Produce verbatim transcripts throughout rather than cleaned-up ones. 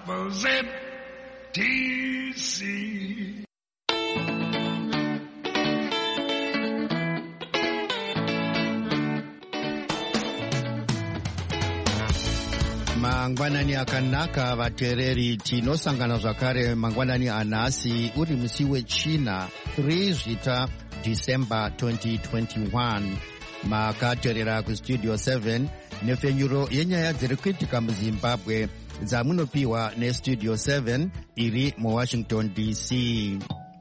opposite T C. Mangwanani akanaka vateereri, tinosangana zvakare mangwanani anhasi uri musi wechina three zvita December twenty twenty-one. Makateerera kustudio seven nefenyuro yenyaya dziri kuitika muZimbabwe dzamunopiwa nestudio seven iri muWashington D C.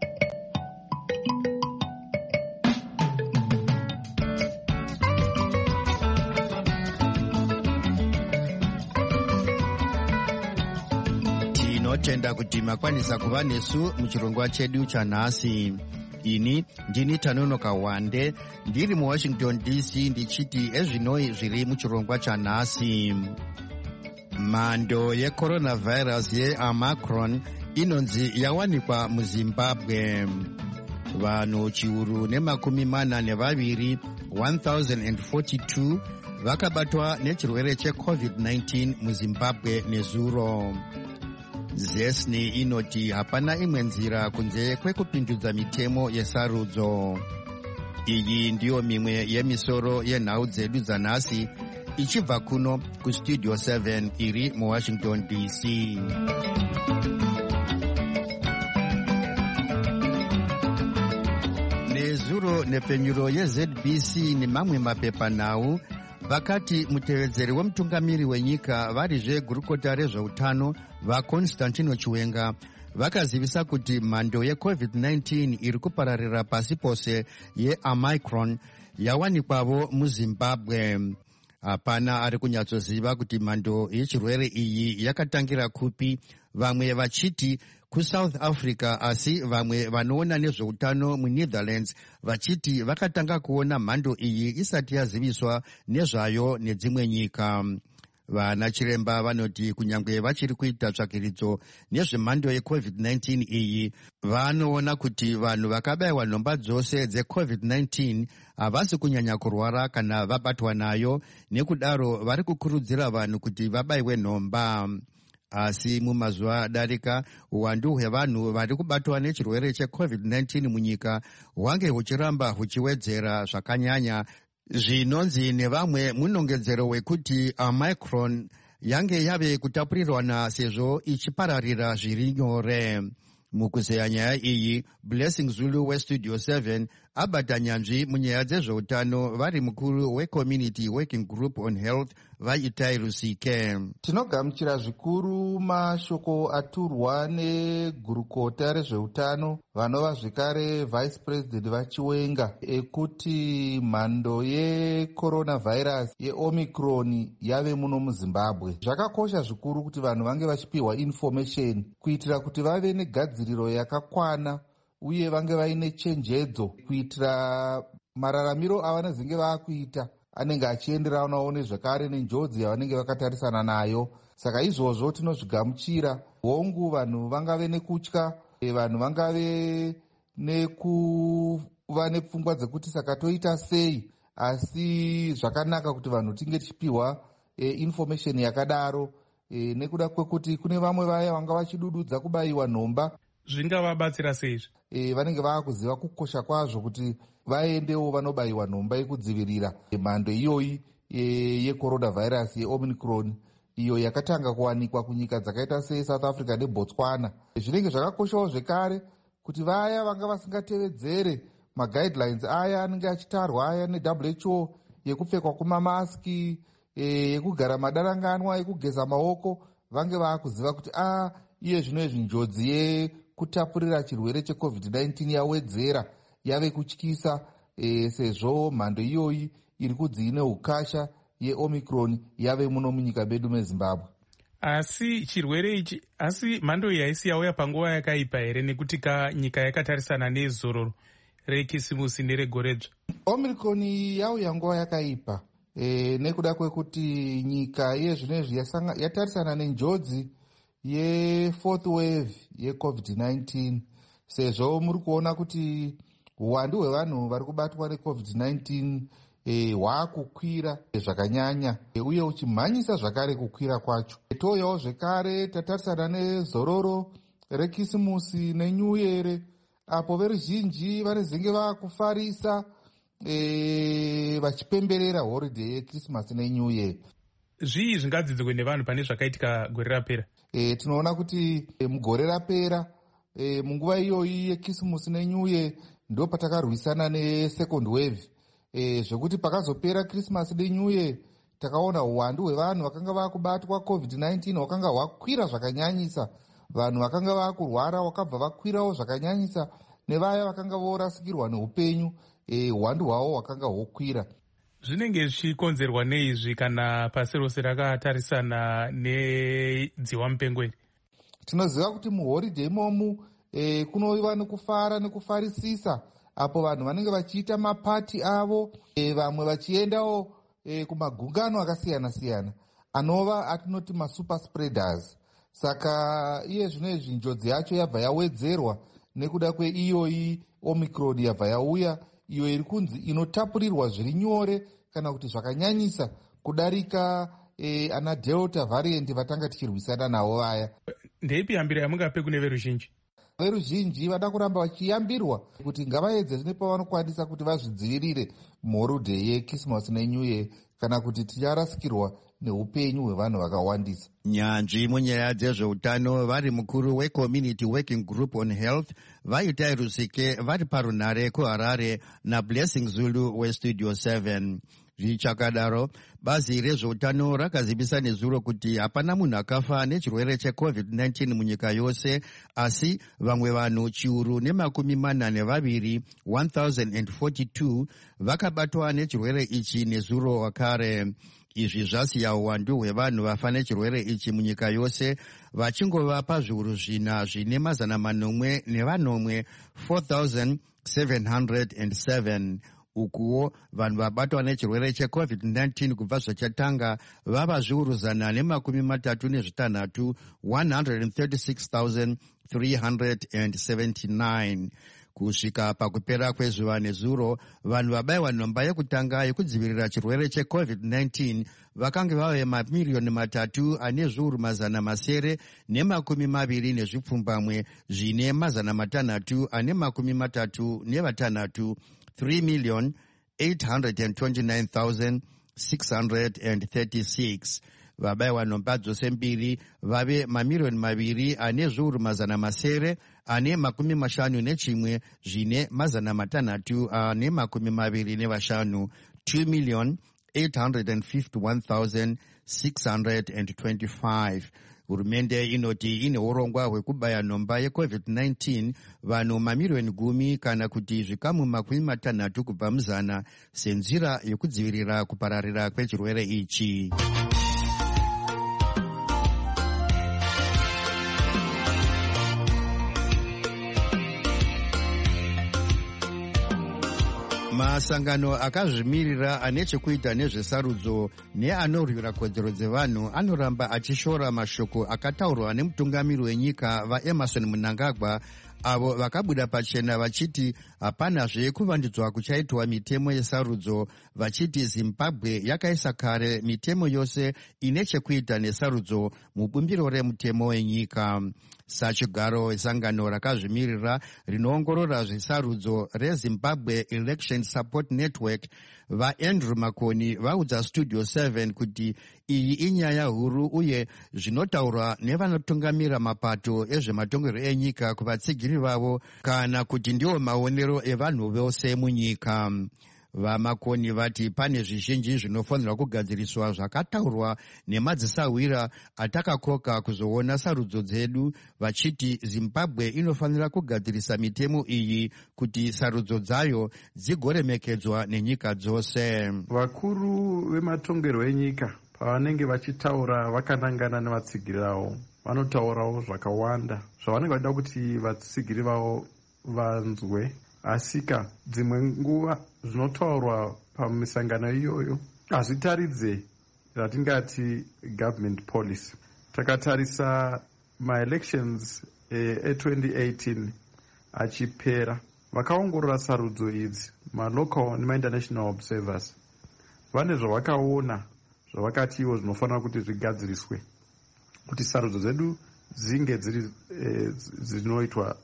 Tinotenda kuti makwanisa kuva nesu muchirongwa chedu chanhasi. Ini ndini Tanonoka Wande ndiri muWashington D C ndichiti ezvinoi zviri muchirongwa chanhasi. Mhando yecoronavirus yeOmicron inonzi yawanikwa muZimbabwe. Vanhu chiuru nemakumi mana nevaviri one thousand forty-two vakabatwa nechirwere checovid nineteen muZimbabwe nezuro. Zesni inoti hapana imwe nzira kunze kwekupindudza mitemo yesarudzo. Iyi ndiyo mimwe yemisoro yenhau dzedu dzanhasi ichibva kuno kustudio seven iri muWashington D C. Nezuro nepfenyuro yeZ B C nemamwe mapepanhau vakati mutevedzeri wemutungamiri wenyika varizve gurukota rezveutano vaConstantino Chiwenga vakazivisa kuti mhando yecovid nineteen iri kupararira pasi pose yeOmicron yawanikwavo muZimbabwe. Hapana ari kunyatsoziva kuti mhando yechirwere iyi yakatangira kupi, vamwe vachiti kuSouth Africa, asi vamwe vanoona nezveutano muNetherlands vachiti vakatanga kuona mhando iyi isati yaziviswa nezvayo nedzimwe nyika. Vana chiremba vanoti kunyange vachiri kuita tsvakiridzo nezvemhando yecovid nineteen iyi, vanoona kuti vanhu vakabayiwa nhomba dzose dzecovid nineteen havasi kunyanya kurwara kana vabatwa nayo, nekudaro vari kukurudzira vanhu kuti vabayiwe nhomba. Asi mumazuva adarika uwandu hwevanhu vari kubatwa nechirwere checovid nineteen munyika hwange huchiramba huchiwedzera zvakanyanya, zvinonzi nevamwe munongedzero wekuti Omicron yange yave kutapurirwana sezvo ichipararira zviri nyore. Mukuzeya nyaya iyi, Blessing Zulu westudio seven abata nyanzvi munyaya dzezveutano vari mukuru weCommunity Working Group on Health vaItai Rusike. Tinogamuchira zvikuru mashoko aturwa negurukota rezveutano vanova zvekare Vice President vaChiwenga ekuti mhando yecoronavirus yeOmicron yave muno muZimbabwe. Zvakakosha zvikuru kuti vanhu vange vachipiwa information kuitira kuti vave negadziriro yakakwana uye vange vaine chenjedzo kuitira mararamiro avanenge vaakuita anenge achienderanawo nezvakare nenjodzi yavanenge vakatarisana nayo. Saka izvozvo tinozvigamuchira. Hongu vanhu vangave nekutya, vanhu vangave nekuva nepfungwa dzekuti saka toita sei, asi zvakanaka kuti vanhu tinge tichipiwa e, information yakadaro e, nekuda kwekuti kune vamwe vaya vanga vachidududza kubayiwa nhomba. Zvingavabatsira seizvi? E, vanenge vaakuziva kukosha kwazvo kuti vaendewo vanobayiwa nhomba yekudzivirira mhando iyoyi yecoronavirus yeOmicron iyo yakatanga kuwanikwa kunyika dzakaita seSouth Africa neBotswana. Zvinenge zvakakoshawo zvekare kuti vaya vanga vasingatevedzere maguidelines aya anenge achitarwa aya neW H O yekupfekwa kumamaski, yekugara madaranganwa, yekugeza maoko, vange vaakuziva kuti a iye zvino izvi njodzi yekutapurira chirwere checovid nineteen yawedzera, yave kutyisa e, sezvo mhando iyoyi iri kudziine ukasha yeOmicron yave muno munyika medu meZimbabwe. Asi chirwere ichi, asi mhando iyi haisi yauya panguva yakaipa here, nekuti ka nyika yakatarisana nezororo rekisimusi neregoredzva? Omicron yauya nguva yakaipa e, nekuda kwekuti nyika yezvinezvi yatarisana nenjodzi yefourth wave yecovid nineteen, sezvo muri kuona kuti uwandu hwevanhu vari kubatwa necovid nineteen hwaakukwira e, zvakanyanya e, uye uchimhanyisa zvakare kukwira kwacho. Touyawo zvekare tatarisana nezororo rekisimusi nenyuu yere, apo veruzhinji vanezenge vaakufarisa e, vachipemberera holiday yekrisimasi nenyuu yere. Zvii zvingadzidzwe nevanhu pane zvakaitika gore rapera? E, tinoona kuti e, mugore rapera e, munguva iyoyi yekisimusi nenyuu yere ndo patakarwisana nesecond wave, e, zvekuti pakazopera krismasi nenyuu yere takaona uwandu hwevanhu vakanga vakubatwa covid nineteen hwakanga hwakwira zvakanyanyisa. Vanhu vakanga vakurwara wakabva vakwirawo zvakanyanyisa, nevaya vakanga vorasikirwa neupenyu e, uwandu hwavo hwakanga hwokwira. Zvinenge zvichikonzerwa neizvi kana pasi rose rakatarisana nedziwa mupengo iri? Tinoziva kuti muholiday momu e, kunova nekufara nekufarisisa, apo vanhu vanenge vachiita mapati avo, e, vamwe vachiendawo e, kumagungano akasiyana-siyana anova atinoti masuper spreaders. Saka iye zvino izvi njodzi yacho yabva yawedzerwa nekuda kweiyoyi Omicron yabva yauya, iyo iri kunzi inotapurirwa zviri nyore kana kuti zvakanyanyisa kudarika e, ana delta variant vatanga tichirwisana navo vaya. Ndeipi yambiro yamungape kune veruzhinji? Veruzhinji vada kuramba vachiyambirwa kuti ngavaedze nepavanokwanisa kuti vazvidzivirire muholiday yekrisimasi nenyuu yere, kana kuti ticharasikirwa neupenyu hwevanhu vakawandisa. Nyanzvi munyaya dzezveutano vari mukuru weCommunity Working Group on Health vaitai Rusike vari parunhare kuHarare naBlessing Zulu weStudio seven. Zvichakadaro, bazi rezveutano rakazivisa nezuro kuti hapana munhu akafa nechirwere checovid nineteen munyika yose, asi vamwe vanhu chiuru nemakumi mana nevaviri one thousand forty-two vakabatwa nechirwere ichi nezuro wakare. Izvi zvasiya uwandu hwevanhu vafa nechirwere ichi munyika yose vachingova pazviuru zvina zvine mazana manomwe nevanomwe four thousand seven hundred seven. Ukuwo vanhu vabatwa nechirwere checovid nineteen kubva zvachatanga vava zviuru zana nemakumi matatu nezvitanhatu one hundred thirty-six thousand three hundred seventy-nine. Kusvika pakupera kwezuva nezuro, vanhu vabayiwa nhomba yekutanga yekudzivirira chirwere checovid nineteen vakanga vave mamiliyoni matatu ane zviuru mazana masere nemakumi maviri nezvipfumbamwe zvine mazana matanhatu ane makumi matatu nevatanhatu, three million eight hundred twenty-nine thousand six hundred thirty-six. Vabayiwa nhomba dzose mbiri vave mamiliyoni maviri ane zviuru mazana masere ane makumi mashanu nechimwe zvine mazana matanhatu ane makumi maviri nevashanu, two million eight hundred fifty-one thousand six hundred twenty-five. Hurumende inoti ine urongwa hwekubaya nhomba yecovid nineteen vanhu mamiliyoni gumi kana kuti zvikamu makumi matanhatu kubva muzana senzira yekudzivirira kupararira kwechirwere ichi. Masangano akazvimirira ane chekuita nezvesarudzo neanorwira kodzero dzevanhu anoramba achishora mashoko akataurwa nemutungamiri wenyika vaEmerson Mnangagwa, avo vakabuda pachena vachiti hapanazve kuvandudzwa kuchaitwa mitemo yesarudzo, vachiti Zimbabwe yakaisa kare mitemo yose ine chekuita nesarudzo mubumbiro remutemo wenyika. Sachigaro esangano rakazvimirira rinoongorora zvesarudzo reZimbabwe Election Support Network vaAndrew Makoni vaudza Studio seven kuti iyi inyaya huru uye zvinotaurwa nevanotungamira mapato ezvematongerwo enyika kuvatsigiri vavo kana kuti ndiwo maonero evanhu vose munyika. VaMakoni vati pane zvizhinji zvinofanirwa kugadziriswa zvakataurwa nemadzisawira atakakoka kuzoona sarudzo dzedu, vachiti Zimbabwe inofanira kugadzirisa mitemo iyi kuti sarudzo dzayo dzigoremekedzwa nenyika dzose. Vakuru vematongerwo enyika pavanenge vachitaura vakanangana nevatsigiri vavo vanotaurawo zvakawanda zvavanenge vachida kuti vatsigiri vavo vanzwe, asika dzimwe nguva zvinotaurwa pamisangano iyoyo hazvitaridze zvatingati government policy. Takatarisa ma-elections e-twenty eighteen achipera, vakaongorora sarudzo idzi, ma-local nema-international observers vane zvavakaona zvavakati ivo zvinofanira kuti zvigadziriswe kuti sarudzo dzedu dzinge dziri dzinoitwa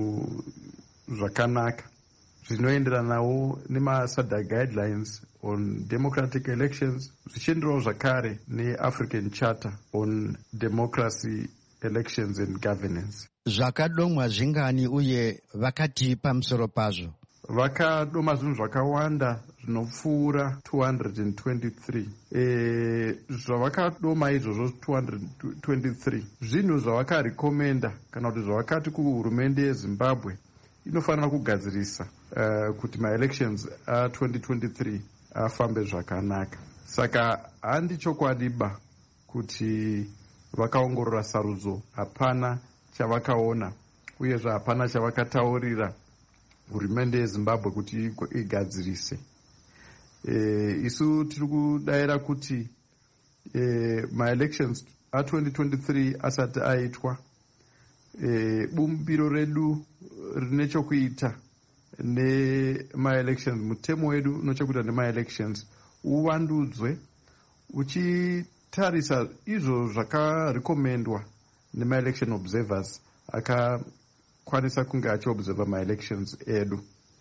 zvakanaka zvinoenderanawo nemasada guidelines on democratic elections zvichienderawo zvakare neafrican charter on democracy elections and governance. Zvakadomwa zvingani uye vakati pamusoro pazvo? Vakadoma zvinhu zvakawanda zvinopfuura two hundred twenty-three. E, zvavakadoma izvozvo two hundred twenty-three zvinhu zvavakarekomenda kana kuti zvavakati kuhurumende yeZimbabwe inofanira kugadzirisa uh, kuti maelections a twenty twenty-three afambe zvakanaka. Saka handi chokwadiba kuti vakaongorora sarudzo hapana chavakaona uyezve hapana chavakataurira hurumende yeZimbabwe kuti igadzirise. E, isu tiri kudayira kuti e, maelections a twenty twenty-three asati aitwa e, bumbiro redu rine chokuita nemaelections, mutemo wedu unochokuita nemaelections uvandudzwe uchitarisa izvo zvakarekomendwa nemaelection observers akakwanisa kunge achiobserva maelections edu.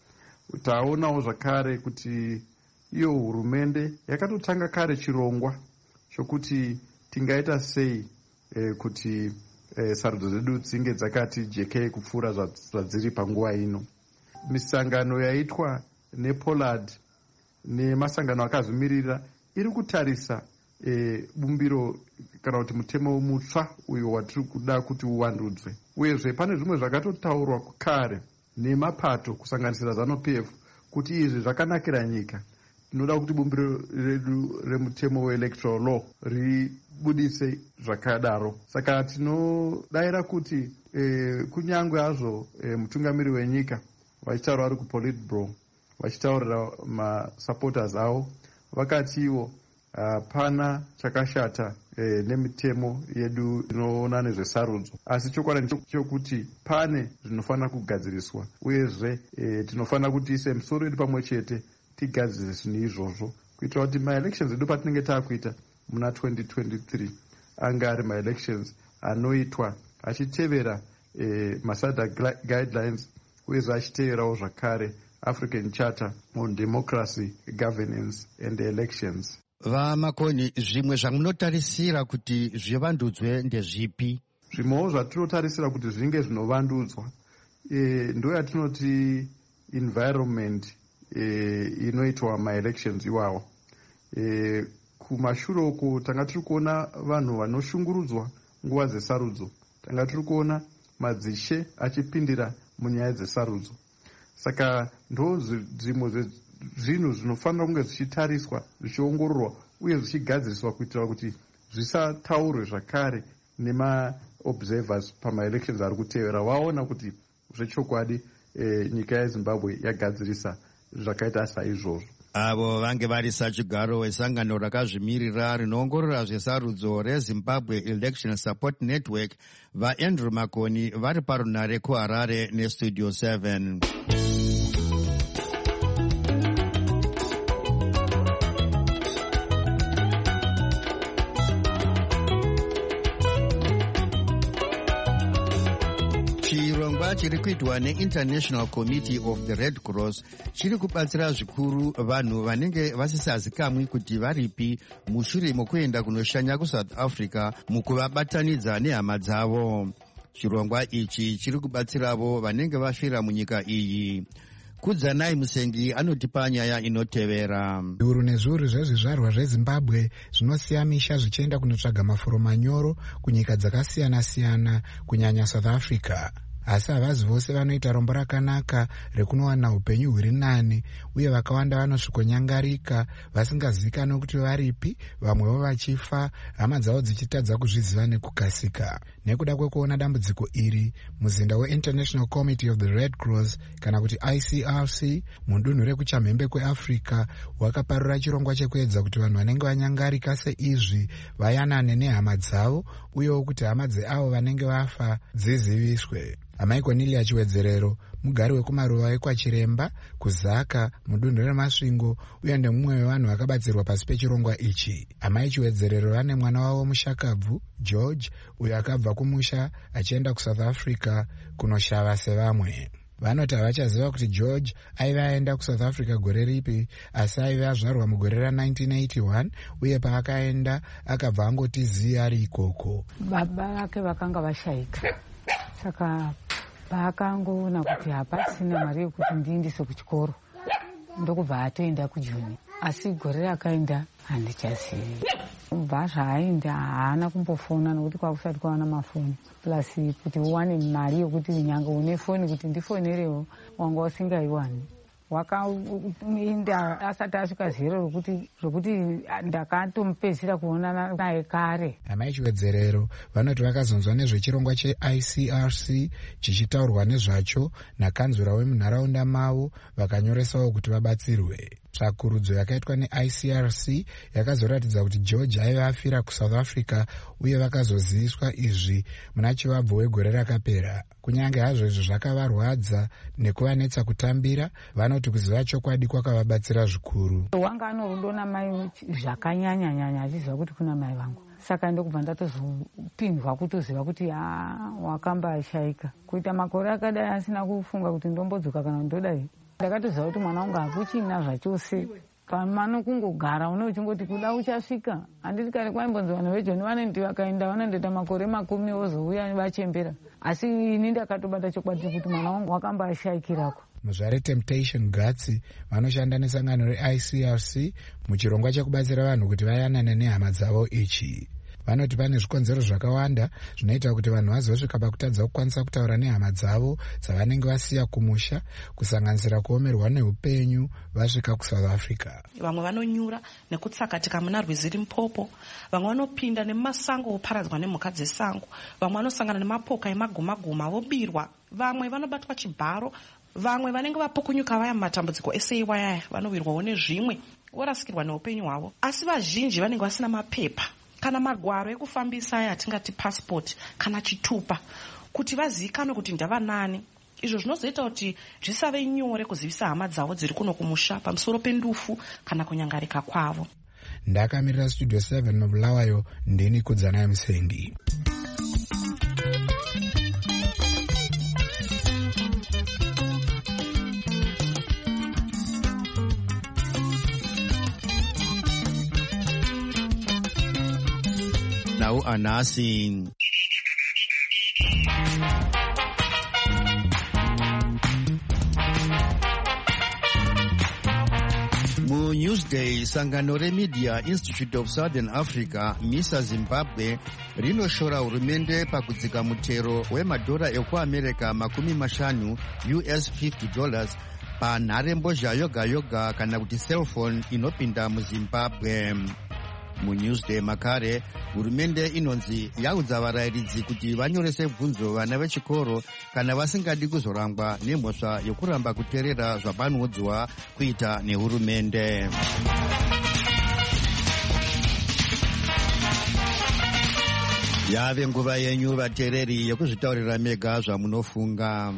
Taonawo zvakare kuti iyo hurumende yakatotanga kare chirongwa chokuti tingaita sei eh, kuti eh, sarudzo dzedu dzinge dzakati jekei kupfuura zvadziri panguva ino. Misangano yaitwa nePollard nemasangano akazvimirira iri kutarisa e, bumbiro kana kuti mutemo mutsva uyo watiri kuda kuti uvandudzwe. Uyezve pane zvimwe zvakatotaurwa kare nemapato kusanganisira ZANU-P F kuti izvi zvakanakira nyika. Tinoda kuti bumbiro redu remutemo weelectoral law ribudise zvakadaro. Saka tinodayira kuti e, kunyangwe hazvo e, mutungamiri wenyika vachitaura vari kuPolitburo vachitaurira masupporters avo vakati ivo hapana uh, chakashata eh, nemitemo yedu inoona nezvesarudzo, asi chokwadi chokuti pane zvinofanira kugadziriswa uyezve eh, tinofanira kuti ise misoro yedu pamwe chete tigadzirise zvinhu izvozvo kuitira kuti maelections edu patinenge taakuita muna twenty twenty-three anga ari maelections anoitwa achitevera eh, masada guidelines uyezve achiteverawo zvakare African Charter on Democracy, Governance and Elections. Vamakoni, zvimwe zvamunotarisira kuti zvivandudzwe ndezvipi? Zvimwewo zvatinotarisira kuti zvinge zvinovandudzwa e, ndo yatinoti environment e, inoitwa maelections iwawo. E, kumashure uko tanga tiri kuona vanhu vanoshungurudzwa nguva dzesarudzo, tanga tiri kuona madzishe achipindira munyaya dzesarudzo. Saka ndo zvimwe zvinhu zvinofanira kunge zvichitariswa zvichiongororwa uye zvichigadziriswa kuitira kuti zvisataurwe zvakare nemaobservers pamaelections ari kutevera vaona kuti zvechokwadi e, nyika yeZimbabwe yagadzirisa zvakaita saizvozvo. Avo vange vari sachigaro wesangano rakazvimirira rinoongorora zvesarudzo reZimbabwe Election Support Network vaAndrew Makoni vari parunare kuHarare neStudio seven. Chirongwa chiri kuitwa neInternational Committee of the Red Cross chiri kubatsira zvikuru vanhu vanenge vasisazikamwi kuti varipi mushure mokuenda kunoshanya kuSouth Africa mukuvabatanidza nehama dzavo. Chirongwa ichi chiri kubatsiravo vanenge vafira munyika iyi. Kudzanai Musengi anotipa nyaya inotevera. Zviuru nezviuru zvezvizvarwa zveZimbabwe zvinosiya misha zvichienda kunotsvaga mafuro manyoro kunyika dzakasiyana-siyana kunyanya South Africa. Asi havazi vose vanoita rombo rakanaka rekunowana upenyu huri nani, uye vakawanda vanosvikonyangarika vasingazivikanwi kuti varipi, vamwevo vachifa, hama dzavo dzichitadza kuzviziva nekukasika. Nekuda kwekuona dambudziko iri, muzinda weInternational Committee of the Red Cross kana kuti I C R C mudunhu rekuchamhembe kweAfrica wakaparura chirongwa chekuedza kuti vanhu vanenge vanyangarika seizvi vayanane nehama dzavo uyewo kuti hama dzeavo vanenge vafa dziziviswe. Amai Cornelia Chiwedzerero mugari wekumaruva ekwachiremba kuzaka mudunhu remasvingo uye ndemumwe wevanhu vakabatsirwa pasi pechirongwa ichi. Amai Chiwedzerero vane mwana wavo mushakabvu George uyo akabva kumusha achienda kuSouth Africa kunoshava sevamwe. Vanoti havachaziva kuti George aiva aenda kuSouth Africa gore ripi, asi aiva azvarwa mugore ra1981 uye paakaenda akabva angotiziya ari ikoko. Baba vake vakanga vashaika, saka paakangoona kuti hapasina mari yekuti ndiindise kuchikoro ndokubva atoenda kujuni, asi gore rakaenda handichazivi. Kubva zvaaenda haana kumbofona nokuti kwakusati kwawana mafoni, plus kuti uwane mari yokuti nyanga une foni kuti ndifonerewo wanga usingaiwani. Wakaenda asati asvika zero rokuti rokuti ndakatomupedzisira kuonana naye kare. Amai Chiwedzerero vanoti vakazonzwa nezvechirongwa cheI C R C chichitaurwa nezvacho nakanzura wemunharaunda mavo vakanyoresawo kuti vabatsirwe. Tsvakurudzo yakaitwa neI C R C yakazoratidza kuti George aiva afira kuSouth Africa uye vakazoziviswa izvi muna chivabvo wegore rakapera. Kunyange hazvo izvo zvakavarwadza nekuvanetsa kutambira, vanoti kuziva chokwadi kwakavabatsira zvikuru. Wanga anorudo namai zvakanyanya nyanya achiziva kuti kuna mai vangu, saka ndokubva ndatozopindwa kutoziva kuti wakambashaika. Kuita makore akadai asina kufunga kuti ndombodzoka kana ndodai, ndakatoziva kuti mwana wangu hakuchina zvachose. Pamano kungogara une uchingoti kuda uchasvika. Handiti kare kwaimbonzi vanhu vejoni vanoti vakaenda vanondoita makore makumi vozouya vachembera, asi ini ndakatobata chokwadi kuti mwana wangu wakambashaikirako. Muzvare Temptation Gatsi vanoshanda nesangano reI C R C muchirongwa chekubatsira vanhu kuti vayanane nehama dzavo ichi. Vanoti pane zvikonzero zvakawanda zvinoita kuti vanhu vazosvika pakutadza kukwanisa kutaura nehama dzavo dzavanenge vasiya kumusha, kusanganisira kuomerwa neupenyu vasvika kuSouth Africa. Vamwe vanonyura nekutsakatika muna rwizi Limpopo, vamwe vanopinda nemumasango voparadzwa nemhuka dzesango, vamwe vanosangana nemapoka emaguma-guma vobirwa, vamwe vanobatwa chibharo, vamwe vanenge vapukunyuka vaya matambudziko eseiwa yaya vanowirwawo nezvimwe vorasikirwa neupenyu hwavo. Asi vazhinji vanenge vasina mapepa kana magwaro ekufambisa aya atingati passport kana chitupa kuti vazivikanwe kuti ndavanani. Izvo zvinozoita kuti zvisave nyore kuzivisa hama dzavo dziri kuno kumusha pamusoro pendufu kana kunyangarika kwavo. Ndakamirira Studio seven mubulawayo, ndini Kudzanayi Musengi. Now announcing mu Newsday, sangano reMedia Institute of Southern Africa MISA Zimbabwe rinoshora hurumende pakudzika mutero wemadhora ekuAmerica makumi mashanu U S fifty dollars panharembozha yoga yoga kana kuti cellphone inopinda muZimbabwe. Mu Newsday makare hurumende inonzi yaudza varayiridzi kuti vanyorese bvunzo vana vechikoro kana vasingadi kuzorangwa nemhosva yokuramba kuteerera zvavanoudzwa kuita nehurumende. Yave nguva yenyu vateereri yekuzvitaurira mega zvamunofunga.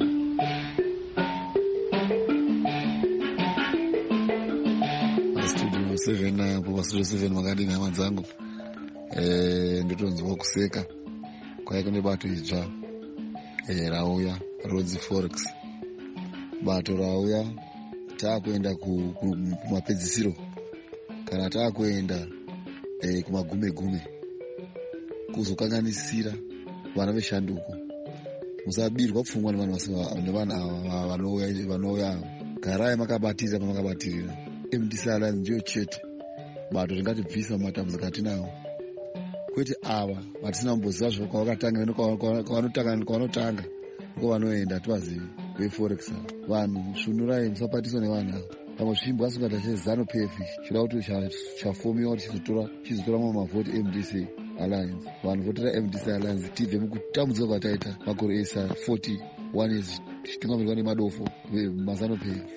seven apo pasiro seven makadini hama dzangu eh ndotonzwa kuseka kwaiko nebato idzva eh rauya Rhodes Forex. Bato rauya taakuenda kumapedzisiro kana taakuenda eh kumagume gume kuzokanganisira vana veshanduko. Musabirwa pfungwa nevanhu ava vanouya vanouya garai makabatira pamakabatirira. Mdisala ndio chete bato ringatibvisa matambudziko atinawo, kwete ava vatisina mboziva zvakawakatanga kwavanotanga kwavanotanga uko vanoenda tivazivi veforex. Vanhu shunurai musapatiswa nevanhu ava. pamwe zvimbwa asingata chezanu P F choda kuti chafomiwa kuti chizotora chizotora mamwe mavhoti M D C Alliance. Vanhu votora M D C Alliance tibve mukutambudzwa kwataita makore esa forty one years tichitungamirwa nemadofo mazanu P F.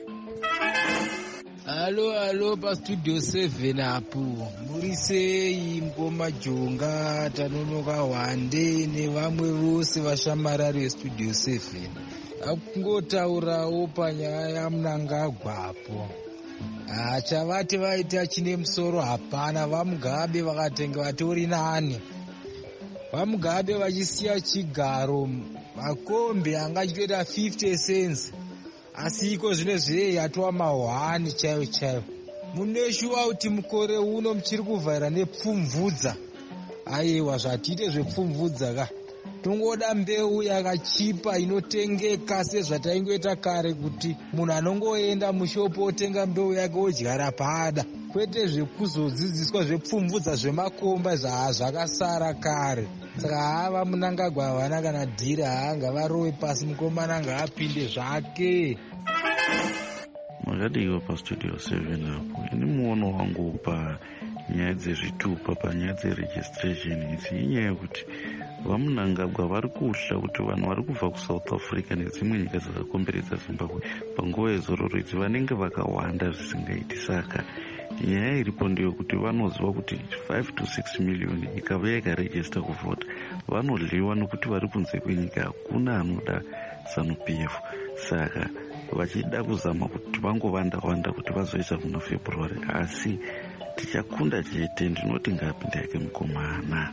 Halo halo pastudio seven apo muri sei Ngoma Jonga Tanonoka Wande nevamwe vose vashamarari vestudio seven. Akungotaurawo panyaya yaMnangagwapo. Chavati vaita chine musoro hapana. VaMugabe vakatenga vatori nani. VaMugabe vachisiya chigaro makombe anga achitoita fifty cents. Asi iko zvino zvee yatova mahwani chaiwo chaiwo. Muneshuwa kuti mukore uno muchiri kuvhaira nepfumvudza. Aiwa zvatiite zvepfumvudza ka. Tungoda mbeu yakachipa inotengeka sezvataingoita kare kuti munhu anongoenda mushopo otenga mbeu yake odyara pada. Kwete zvekuzodzidziswa zvepfumvudza zvemakomba zvakasara kare. Saka hava Mnangagwa havana kana dhiri hanga varowe pasi mukomana ngaapinde zvake. Makadiwa pastudio seven apo. Ini muono wangu pa nyaya dzezvitupa panyaya dzeregistration idzi inyaya yekuti vaMnangagwa vari kuhla kuti vanhu vari kubva kuSouth Africa nedzimwe nyika dzakakomberedza Zimbabwe panguva yezororo idzi vanenge vakawanda zvisingaiti. Saka nyaya iripo ndeyekuti vanoziva kuti five to six million ikava yakaregista kuvhota vanodliwa nokuti vari kunze kwenyika hakuna anoda zanu P F. Saka vachida kuzama kuti vangovanda wanda kuti vazoisa kuna February. Asi tichakunda chete ndinoti ngapinda yake mukomana.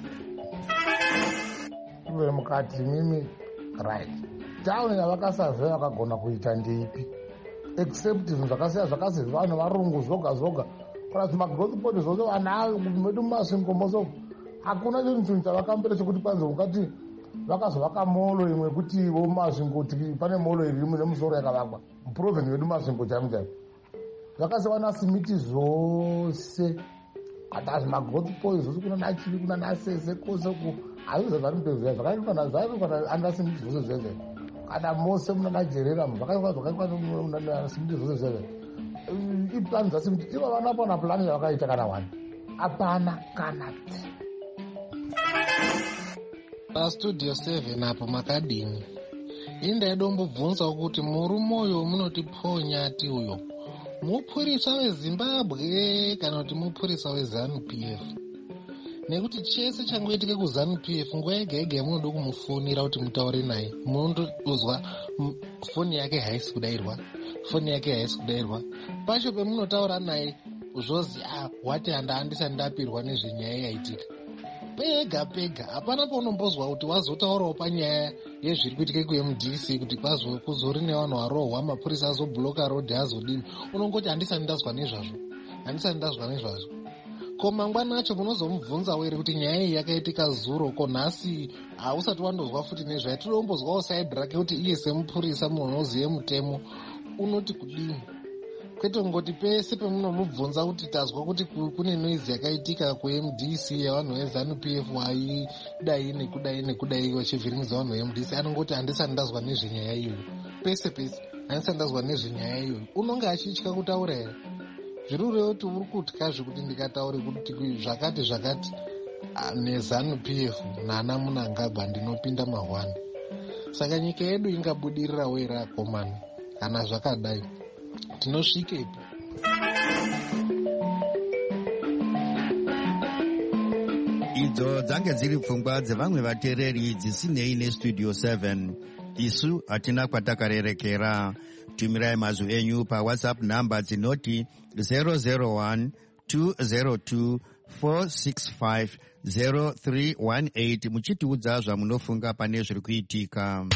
Iwe mukati mimi right. Tauni yavakasazve vakagona kuita ndeipi. Except zvinhu zvakasiya zvakasiya vanhu varungu zvoga zvoga. Kana kuti magrowth board zvose vanayo medu mumasvingomoso. Hakuna chinhu chavakambere chekuti kwanze ukati vakazovaka molo imwe kuti vomasvingo kuti pane molo iri mune musoro yakavakwa. Muprovinsi wedu masvingo chaimo chaimo. Zvakasiya na simiti zvose. Hata magrowth board zvose kuna nachivi kuna nasese kose ku hazvizo vari mbezveya zvakaitwa nazvaitwa anasimiti zvose zvese. Kana mose muna najerera zvakaitwa zvakaitwa muna simiti zvose zvese. Iplan dzasimiti ivo vanapo na plan yavakaita kana wani. Hapana kana tse. Pastudio seven apo makadini. Indaida kumbobvunzawo kuti murume uyo munotiponya ati uyo mupurisa weZimbabwe kana kuti mupurisa weZanu P F. Nekuti chese changoitika kuZanu P F nguva yega yega yamunoda kumufonera kuti mutaure naye munondozwa foni yake haisi kudairwa, foni yake haisi kudairwa. Pacho pemunotaura naye zvozi ah wati handisati ndapirwa nezvenyaya yaitika. Pega pega hapana paunombozwa kuti wazotaurawo panyaya yezviri kuitika kuM D C kuti kuzori nevanhu varohwa mapurisa azobhuloka rodhi azodini. Unongoti handisati ndazwa nezvazvo, handisati ndazwa nezvazvo. Ko mangwana acho munozomubvunzawo ere kuti nyaya iyi yakaitika zuro ko nhasi hausati wandozwa futi nezvayo. Tinombozwawo saidhi rake kuti iye semupurisa munhu unoziye mutemo unoti kudini. Kwete ngoti pese pemunomubvunza kuti tazwa kuti kune noizi yakaitika kuM D C yavanhu veZanu P F waidai nekudai nekudai vachivhiringidza vanhu veM D C anongoti handisati ndazwa nezvenyaya iyoyo. Pese pese handisati ndazwa nezvenyaya iyoyo. Unonge achitya kutaura here? Zvirurewo kuti uri kutya zvekuti ndikataure kuti zvakati zvakati neZanu P F nana Mnangagwa ndinopinda mahwani. Saka nyika yedu ingabudirirawo here akomana kana zvakadai tinosvikepi? Idzo dzange dziri pfungwa dzevamwe vateereri dzisinei nestudio seven. Isu hatina kwatakarerekera. Tumirai mazwi enyu paWhatsApp namba dzinoti zero zero one two zero two four six five zero three one eight muchitiudza zvamunofunga pane zviri kuitika.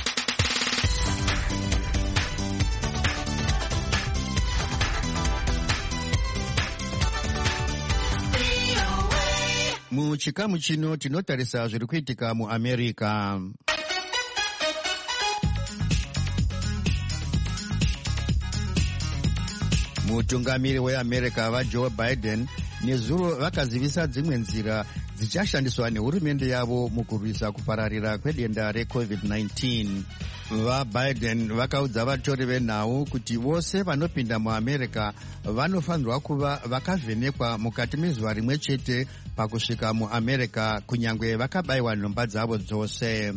Muchikamu chino tinotarisa zviri kuitika muAmerica. Mutungamiri weAmerica vaJoe Biden nezuro vakazivisa dzimwe nzira dzichashandiswa nehurumende yavo mukurwisa kupararira kwedenda recovid nineteen. VaBiden vakaudza vatori venhau kuti vose vanopinda muamerica vanofanirwa kuva vakavhenekwa mukati mezuva rimwe chete pakusvika muamerica, kunyange vakabayiwa nhomba dzavo dzose.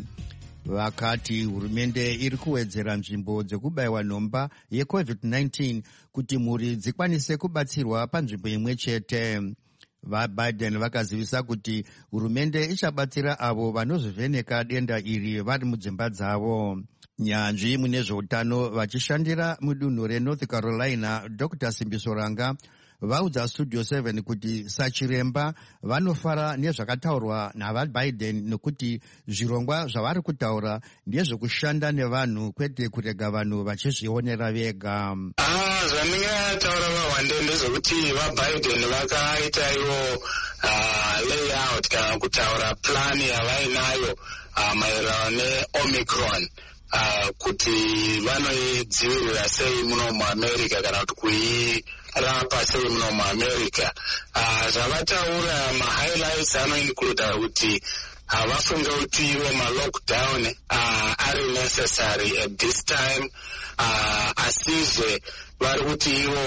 Vakati hurumende iri kuwedzera nzvimbo dzekubayiwa nhomba yecovid nineteen kuti mhuri dzikwanise kubatsirwa panzvimbo imwe chete. VaBiden vakazivisa kuti hurumende ichabatsira avo vanozvivheneka denda iri vari mudzimba dzavo. Nyanzvi mune zveutano vachishandira mudunhu reNorth Carolina, Doctor Simbiso Ranga, vaudza Studio seven kuti sachiremba vanofara nezvakataurwa navaBiden nekuti zvirongwa zvavari kutaura ndezvekushanda nevanhu kwete kurega vanhu vachizvionera vega. Ah, zvandingataura vahwande ndezvekuti vaBiden vakaita ivo uh, layout kana kutaura plani yavainayo uh, maererano neOmicron. Uh, kuti vanoidzivirira sei muno muAmerica kana kuti kuirapa sei muno muAmerica. Uh, zvavataura mahighlights anoincluda kuti havafunge uh, kuti ivo malockdown uh, ari necessary at this time, uh, asizve vari kuti ivo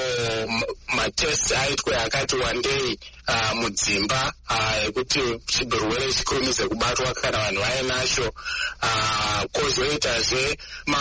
matest aitwe akati wandei uh, mudzimba ekuti uh, chirwere chikurumidze kubatwa kana vanhu vainacho. Uh, kozoitazve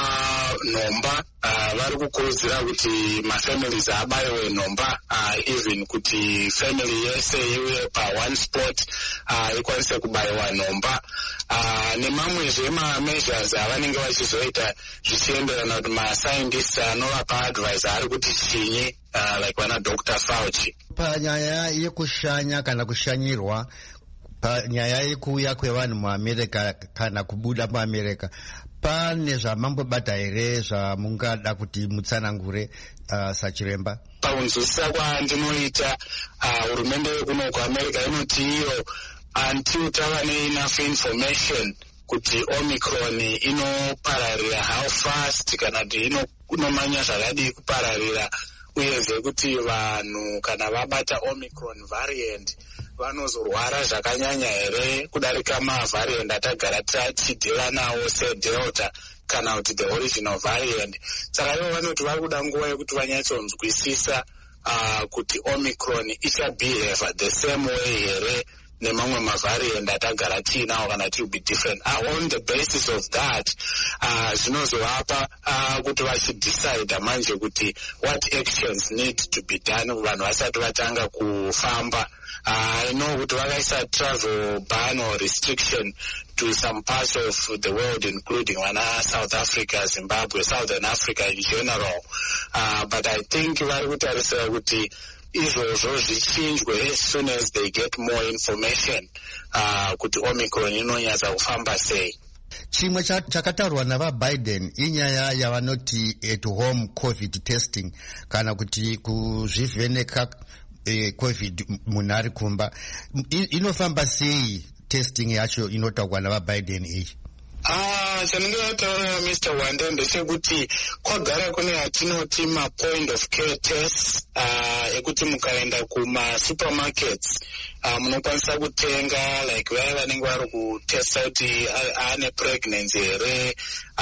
manhomba uh, vari kukurudzira kuti mafamilies abayiwe nhomba, uh, even kuti family yese iwe paone spot uh, ikwanise kubayiwa nhomba. Uh, nemamwezve mameasures avanenge vachizoita zvichienderana kuti mascientists anovapa advice ari kuti chinyi, uh, like vana Doctor Fauci. Panyaya yekushanya kana kushanyirwa, panyaya yekuuya kwevanhu muAmerica kana kubuda muAmerica, pane zvamambobata here zvamungada kuti mutsanangure uh, sachiremba? Pakunzwisisa kwandinoita, hurumende uh, yekuno kuAmerica inoti iyo until tava neenough information kuti Omicron inopararira how fast kana kuti inomanya zvakadii kupararira, uyezve kuti vanhu kana vabata Omicron variant vanozorwara zvakanyanya here kudarika mavariant atagara tichidhila nawo seDelta kana kuti the original variant. Saka ivo vanoti vari kuda nguva yekuti vanyatsonzwisisa uh, kuti Omicron ichabehave the same way here nemamwe mavariant atagara tiinawo kana it will be different. Uh, on the basis of that, uh, zvinozovapa uh, kuti vachidecide manje kuti what actions need to be done vanhu vasati vatanga kufamba. Uh, I know kuti vakaisa travel ban or restriction to some parts of the world, including vana South Africa, Zimbabwe, Southern Africa in general. Uh, but I think vari kutarisira kuti izvozvo zvichinjwe as soon as they get more information uh, kuti Omicron inonyatsa kufamba sei. Chimwe chakataurwa navaBiden inyaya yavanoti at home covid testing kana kuti kuzvivheneka eh, covid munhu ari kumba. Inofamba sei testing yacho inotaurwa navaBiden iyi? Ah, chandingataura Mister Wande ndechekuti kwagara kune yatinoti ma-point of care tests uh, ekuti mukaenda kuma-supermarkets uh, munokwanisa kutenga like vaya vanenge vari kutesta kuti ane pregnancy here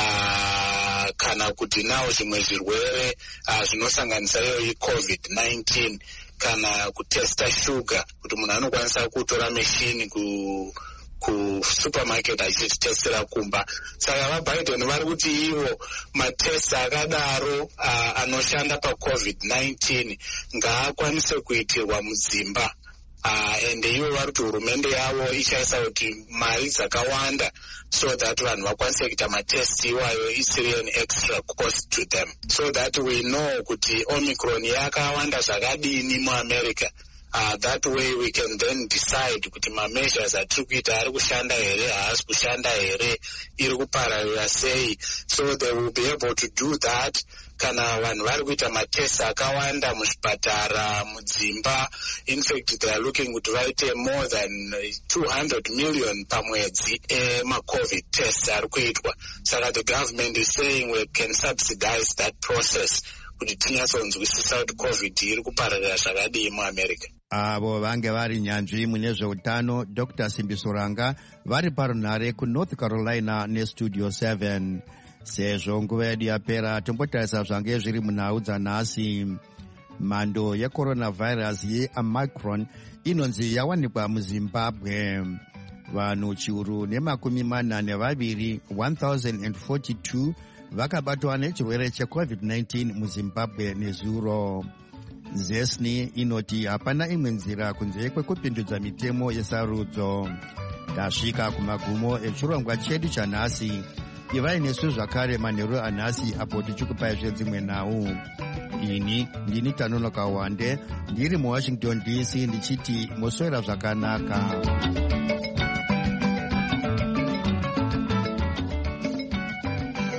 uh, kana kuti nawo zvimwe zvirwere uh, zvinosanganisa iyo i-covid nineteen, kana kutesta shuga kuti munhu anokwanisa kutora meshini ku kusupermarket achitestera kumba. Saka vaBiden vari kuti ivo matest akadaro uh, anoshanda pacovid nineteen ngaakwanise kuitirwa mudzimba. Uh, and ivo vari kuti hurumende yavo ichaisa kuti mari dzakawanda so that vanhu vakwanise kuita matest iwayo isiri an extra cost to them, so that we know kuti Omicron yakawanda zvakadini muAmerica. Uh, that way we can then decide kuti ma-measures atiri kuita ari kushanda here, haasi kushanda here, iri kupararira sei. So they will be able to do that. Kana vanhu vari kuita matest akawanda muzvipatara, mudzimba, in fact they are looking kuti vaite more than two hundred million pamwedzi ema-covid tests ari kuitwa. Saka the government is saying we can subsidize that process kuti tinyatsonzwisisa kuti covid iri kupararira zvakadii muamerica. Avo vange vari nyanzvi mune zveutano Doctor Simbiso Ranga vari parunhare kuNorth Carolina nestudio seven. Sezvo nguva yedu yapera tombotarisa zvange zviri munhau dzanhasi. Mhando yecoronavirus yeOmicron inonzi yawanikwa muZimbabwe. Vanhu chiuru nemakumi mana nevaviri one thousand forty-two vakabatwa nechirwere checovid nineteen muZimbabwe nezuro. Zesni inoti hapana imwe nzira kunze kwekupindudza mitemo yesarudzo. Tasvika kumagumo echirongwa chedu chanhasi. Ivai nesu zvakare manheru anhasi apo tichikupai zvedzimwe nhau. Ini ndini Tanonoka Wande ndiri muWashington D C ndichiti moswera zvakanaka.